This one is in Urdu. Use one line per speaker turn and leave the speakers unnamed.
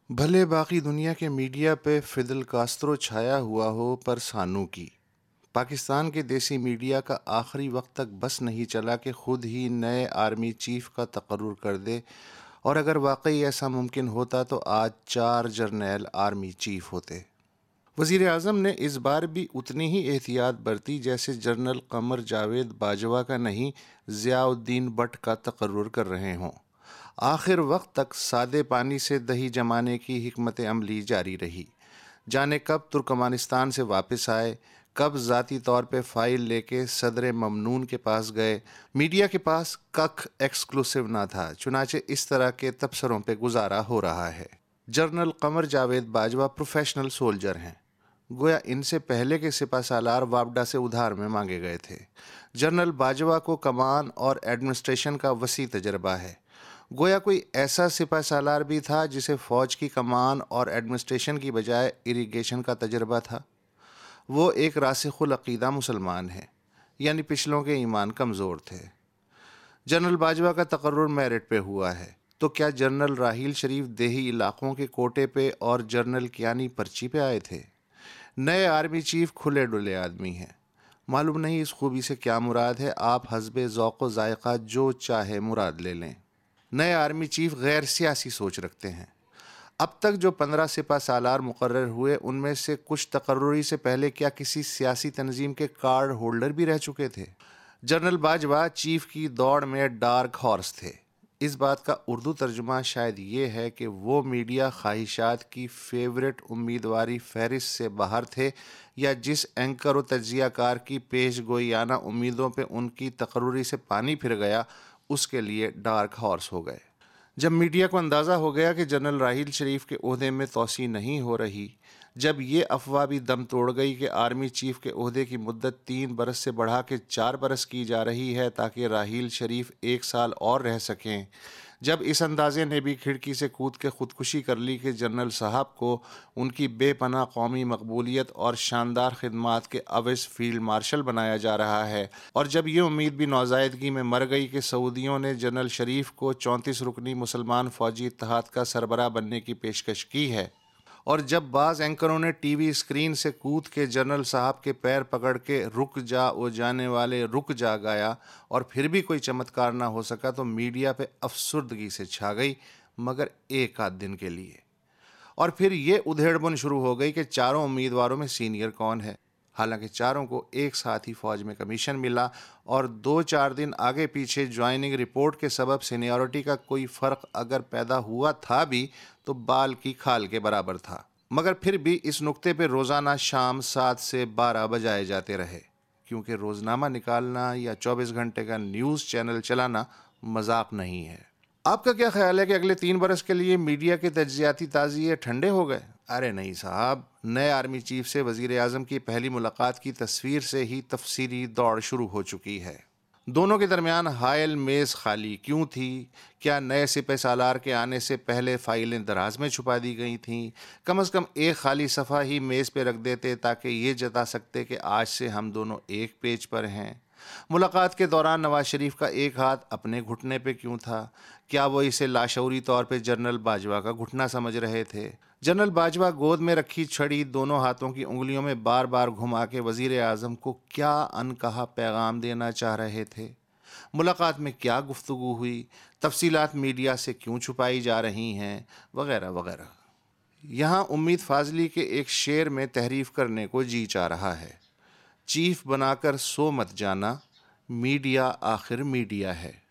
بھلے باقی دنیا کے میڈیا پہ فیدل کاسترو چھایا ہوا ہو، پر سانو کی پاکستان کے دیسی میڈیا کا آخری وقت تک بس نہیں چلا کہ خود ہی نئے آرمی چیف کا تقرر کر دے، اور اگر واقعی ایسا ممکن ہوتا تو آج 4 جرنیل آرمی چیف ہوتے۔ وزیر اعظم نے اس بار بھی اتنی ہی احتیاط برتی جیسے جنرل قمر جاوید باجوہ کا نہیں، ضیاء الدین بٹ کا تقرر کر رہے ہوں۔ آخر وقت تک سادے پانی سے دہی جمانے کی حکمت عملی جاری رہی۔ جانے کب ترکمانستان سے واپس آئے، کب ذاتی طور پہ فائل لے کے صدر ممنون کے پاس گئے، میڈیا کے پاس ککھ ایکسکلوسیو نہ تھا، چنانچہ اس طرح کے تبصروں پہ گزارا ہو رہا ہے۔ General Qamar Javed Bajwa professional soldier ہیں، گویا ان سے پہلے کے سپہ سالار وابڈا سے ادھار میں مانگے گئے تھے۔ جنرل باجوہ کو کمان اور ایڈمنسٹریشن کا وسیع تجربہ ہے، گویا کوئی ایسا سپہ سالار بھی تھا جسے فوج کی کمان اور ایڈمنسٹریشن کی بجائے اریگیشن کا تجربہ تھا۔ وہ ایک راسخ العقیدہ مسلمان ہیں، یعنی پچھلوں کے ایمان کمزور تھے۔ جنرل باجوہ کا تقرر میرٹ پہ ہوا ہے، تو کیا جنرل راحیل شریف دیہی علاقوں کے کوٹے پہ اور جنرل کیانی پرچی پہ آئے تھے؟ نئے آرمی چیف کھلے ڈلے آدمی ہیں، معلوم نہیں اس خوبی سے کیا مراد ہے، آپ حسب ذوق و ذائقہ جو چاہے مراد لے لیں۔ نئے آرمی چیف غیر سیاسی سوچ رکھتے ہیں۔ اب تک جو 15 سپہ سالار مقرر ہوئے ان میں سے کچھ تقرری سے پہلے کیا کسی سیاسی تنظیم کے کارڈ ہولڈر بھی رہ چکے تھے؟ جنرل باجوہ چیف کی دوڑ میں ڈارک ہارس تھے۔ اس بات کا اردو ترجمہ شاید یہ ہے کہ وہ میڈیا خواہشات کی فیورٹ امیدواری فہرست سے باہر تھے، یا جس اینکر و تجزیہ کار کی پیش گوئیانہ امیدوں پہ ان کی تقرری سے پانی پھر گیا، اس کے لیے ڈارک ہارس ہو گئے۔ جب میڈیا کو اندازہ ہو گیا کہ جنرل راحیل شریف کے عہدے میں توسیع نہیں ہو رہی، جب یہ افواہ بھی دم توڑ گئی کہ آرمی چیف کے عہدے کی مدت 3 برس سے بڑھا کے 4 برس کی جا رہی ہے تاکہ راحیل شریف 1 سال اور رہ سکیں، جب اس اندازے نے بھی کھڑکی سے کود کے خودکشی کر لی کہ جنرل صاحب کو ان کی بے پناہ قومی مقبولیت اور شاندار خدمات کے عوض فیلڈ مارشل بنایا جا رہا ہے، اور جب یہ امید بھی نوزائیدگی میں مر گئی کہ سعودیوں نے جنرل شریف کو 34 رکنی مسلمان فوجی اتحاد کا سربراہ بننے کی پیشکش کی ہے، اور جب بعض اینکروں نے ٹی وی اسکرین سے کود کے جنرل صاحب کے پیر پکڑ کے رک جا او جانے والے رک جا گایا، اور پھر بھی کوئی چمتکار نہ ہو سکا، تو میڈیا پہ افسردگی سے چھا گئی، مگر ایک آدھ دن کے لیے۔ اور پھر یہ ادھیڑ بن شروع ہو گئی کہ چاروں امیدواروں میں سینئر کون ہے، حالانکہ چاروں کو ایک ساتھ ہی فوج میں کمیشن ملا، اور 2-4 دن آگے پیچھے جوائننگ رپورٹ کے سبب سینیورٹی کا کوئی فرق اگر پیدا ہوا تھا بھی تو بال کی کھال کے برابر تھا، مگر پھر بھی اس نقطے پہ روزانہ شام 7 سے 12 بجائے جاتے رہے، کیونکہ روزنامہ نکالنا یا 24 گھنٹے کا نیوز چینل چلانا مذاق نہیں ہے۔ آپ کا کیا خیال ہے کہ اگلے 3 برس کے لیے میڈیا کے تجزیاتی تازیے ٹھنڈے ہو گئے؟ ارے نہیں صاحب، نئے آرمی چیف سے وزیر اعظم کی پہلی ملاقات کی تصویر سے ہی تفصیلی دوڑ شروع ہو چکی ہے۔ دونوں کے درمیان حائل میز خالی کیوں تھی؟ کیا نئے سپہ سالار کے آنے سے پہلے فائلیں دراز میں چھپا دی گئی تھیں؟ کم از کم ایک خالی صفحہ ہی میز پہ رکھ دیتے تاکہ یہ جتا سکتے کہ آج سے ہم دونوں ایک پیج پر ہیں۔ ملاقات کے دوران نواز شریف کا ایک ہاتھ اپنے گھٹنے پہ کیوں تھا؟ کیا وہ اسے لاشعوری طور پہ جنرل باجوہ کا گھٹنا سمجھ رہے تھے؟ جنرل باجوہ گود میں رکھی چھڑی دونوں ہاتھوں کی انگلیوں میں بار بار گھما کے وزیر اعظم کو کیا انکہا پیغام دینا چاہ رہے تھے؟ ملاقات میں کیا گفتگو ہوئی؟ تفصیلات میڈیا سے کیوں چھپائی جا رہی ہیں؟ وغیرہ وغیرہ۔ یہاں امید فاضلی کے ایک شعر میں تحریف کرنے کو جی چاہ رہا ہے: چیف بنا کر سو مت جانا، میڈیا آخر میڈیا ہے۔